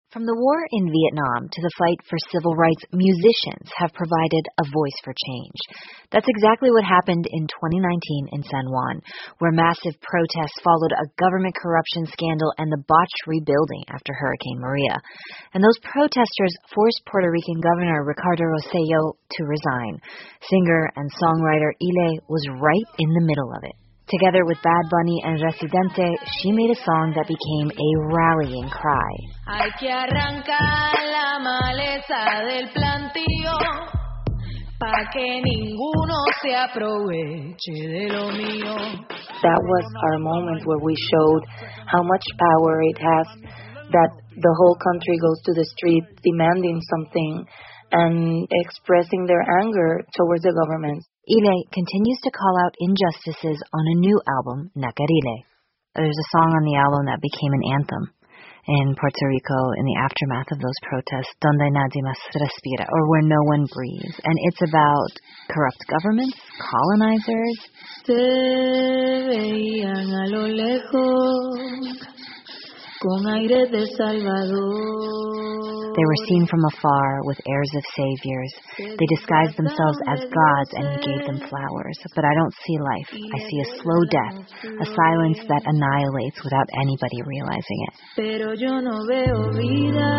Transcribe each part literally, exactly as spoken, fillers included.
From the war in Vietnam to the fight for civil rights, musicians have provided a voice for change. That's exactly what happened in twenty nineteen in San Juan, where massive protests followed a government corruption scandal and the botched rebuilding after Hurricane Maria. And those protesters forced Puerto Rican Governor Ricardo Rosselló to resign. Singer and songwriter Ile was right in the middle of it. Together with Bad Bunny and Residente, she made a song that became a rallying cry. Hay que arrancar la maleza del plantío pa que ninguno se aproveche de lo mío. That was our moment where we showed how much power it has, that the whole country goes to the street demanding something and expressing their anger towards the government. Ile continues to call out injustices on a new album, Nacarile. There's a song on the album that became an anthem in Puerto Rico in the aftermath of those protests, Donde Nadie Más Respira, or Where No One Breathes. And it's about corrupt governments, colonizers. Se veían a lo lejos con aire de Salvador. They were seen from afar with airs of saviors. They disguised themselves as gods and he gave them flowers. But I don't see life. I see a slow death, a silence that annihilates without anybody realizing it. Pero yo no veo vida.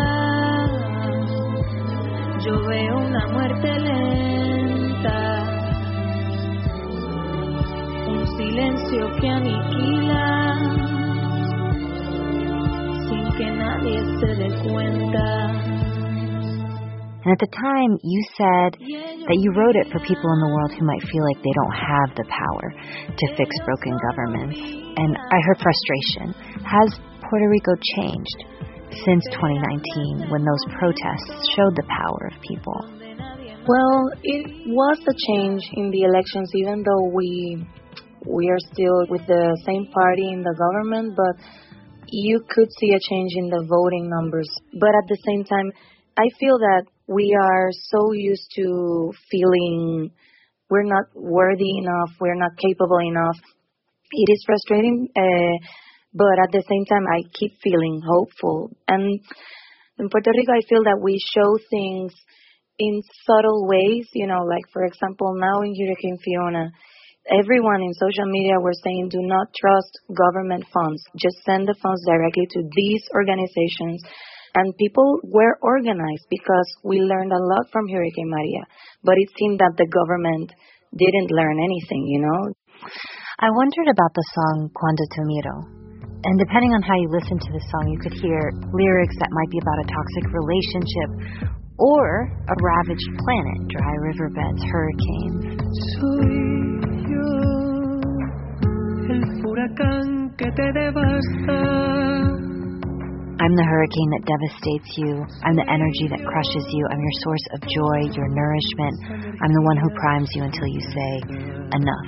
Yo veo una muerte lenta. Un silencio que aniquila sin que nadie se dé cuenta. And at the time, you said that you wrote it for people in the world who might feel like they don't have the power to fix broken governments. And I heard frustration. Has Puerto Rico changed since twenty nineteen when those protests showed the power of people? Well, it was a change in the elections, even though we we are still with the same party in the government, but you could see a change in the voting numbers. But at the same time, I feel that we are so used to feeling we're not worthy enough, we're not capable enough. It is frustrating, uh, but at the same time, I keep feeling hopeful. And in Puerto Rico, I feel that we show things in subtle ways, you know, like, for example, now in Hurricane Fiona, everyone in social media were saying, do not trust government funds. Just send the funds directly to these organizations. And people were organized because we learned a lot from Hurricane Maria. But it seemed that the government didn't learn anything, you know. I wondered about the song Cuando Te Miro. And depending on how you listen to the song, you could hear lyrics that might be about a toxic relationship or a ravaged planet, dry riverbeds, hurricanes. Soy yo, el huracán que te devasta. I'm the hurricane that devastates you. I'm the energy that crushes you. I'm your source of joy, your nourishment. I'm the one who primes you until you say, enough.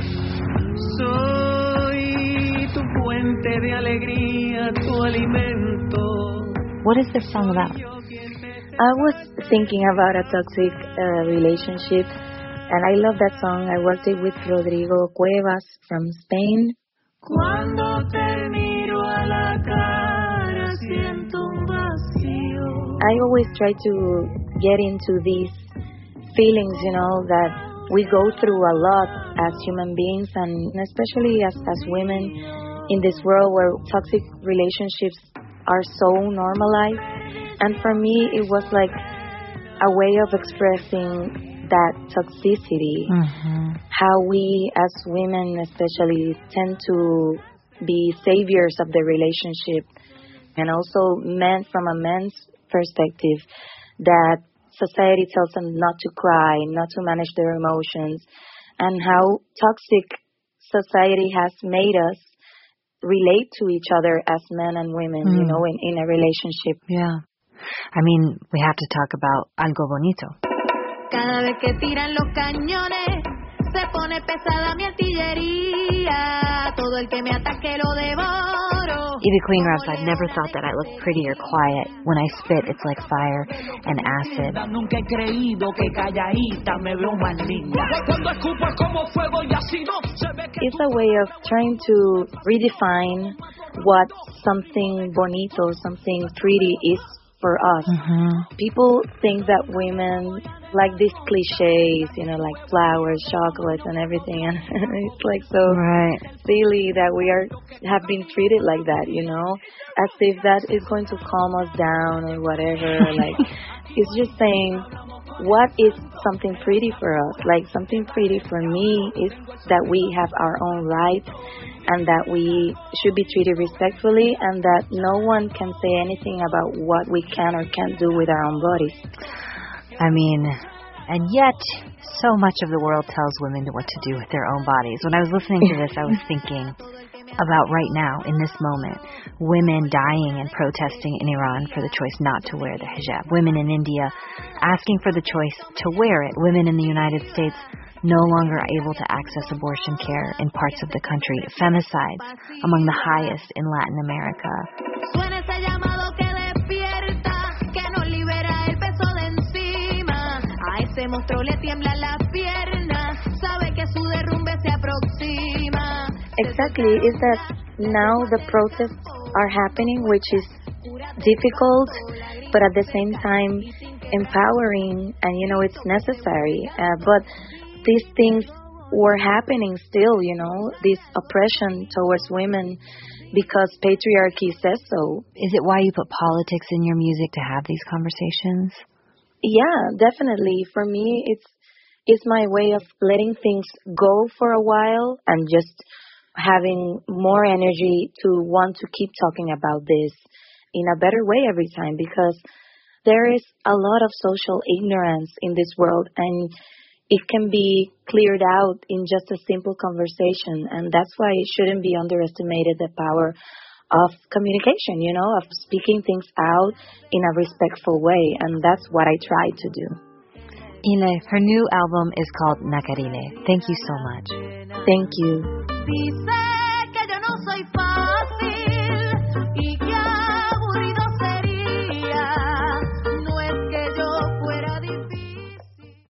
Soy tu fuente de alegría, tu alimento. What is this song about? I was thinking about a toxic uh, relationship, and I love that song. I worked it with Rodrigo Cuevas from Spain. Cuando te miro a la cara, siento un vacío. I always try to get into these feelings, you know, that we go through a lot as human beings, and especially as, as women in this world where toxic relationships are so normalized. And for me, it was like a way of expressing that toxicity, mm-hmm. how we as women especially tend to be saviors of the relationship, and also men from a man's perspective, that society tells them not to cry, not to manage their emotions, and how toxic society has made us relate to each other as men and women, mm. you know, in, in a relationship. Yeah. I mean, we have to talk about Algo Bonito. Cada vez que tiran los cañones, se pone pesada mi artillería. Todo el que me ataque lo devoro. Ivy Queen Raps, I've never thought that I look pretty or quiet. When I spit, it's like fire and acid. Nunca he creído que calladita me veo más linda. It's a way of trying to redefine what something bonito, something pretty is for us. Mm-hmm. People think that women like these cliches, you know, like flowers, chocolates, and everything, and it's like so right. silly that we are have been treated like that, you know, as if that is going to calm us down or whatever. Like, it's just saying, what is something pretty for us? Like, something pretty for me is that we have our own rights, and that we should be treated respectfully, and that no one can say anything about what we can or can't do with our own bodies. I mean, and yet so much of the world tells women what to do with their own bodies. When I was listening to this, I was thinking about right now, in this moment, women dying and protesting in Iran for the choice not to wear the hijab. Women in India asking for the choice to wear it. Women in the United States no longer able to access abortion care in parts of the country. Femicides among the highest in Latin America. Exactly. Is that now the protests are happening, which is difficult, but at the same time empowering, and you know, it's necessary. Uh, but these things were happening still, you know, this oppression towards women because patriarchy says so. Is it why you put politics in your music, to have these conversations? Yeah, definitely. For me, it's it's my way of letting things go for a while and just having more energy to want to keep talking about this in a better way every time, because there is a lot of social ignorance in this world, and it can be cleared out in just a simple conversation. And that's why it shouldn't be underestimated, the power of communication, you know, of speaking things out in a respectful way. And that's what I try to do. Ile, her new album is called Nacarile. Thank you so much. Thank you.